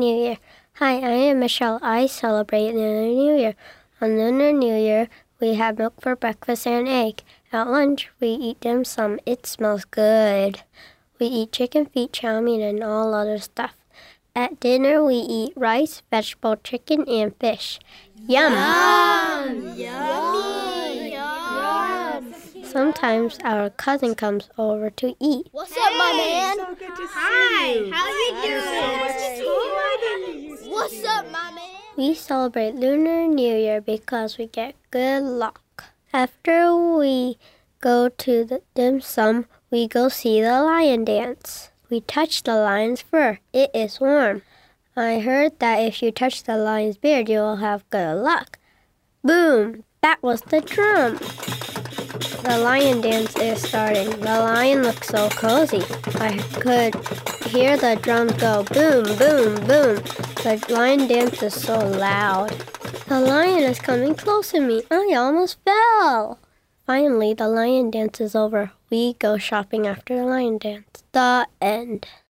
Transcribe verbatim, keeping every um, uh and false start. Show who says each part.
Speaker 1: New Year. Hi, I am Michelle. I celebrate Lunar New Year. On Lunar New Year, we have milk for breakfast and egg. At lunch, we eat dim sum. It smells good. We eat chicken feet, chow mein, and all other stuff. At dinner, we eat rice, vegetable, chicken, and fish. Yum!
Speaker 2: Yum! Yummy! Yum!
Speaker 1: Sometimes our cousin comes over to eat.
Speaker 2: What's up, my man?
Speaker 3: So good to see
Speaker 2: Hi,
Speaker 3: you.
Speaker 2: how you doing?
Speaker 3: Hi.
Speaker 2: What's up, my man?
Speaker 1: We celebrate Lunar New Year because we get good luck. After we go to the dim sum, we go see the lion dance. We touch the lion's fur. It is warm. I heard that if you touch the lion's beard, you will have good luck. Boom! That was the drum. The lion dance is starting. The lion looks so cozy. I could hear the drums go boom, boom, boom. The lion dance is so loud. The lion is coming close to me. I almost fell. Finally, the lion dance is over. We go shopping after the lion dance. The end.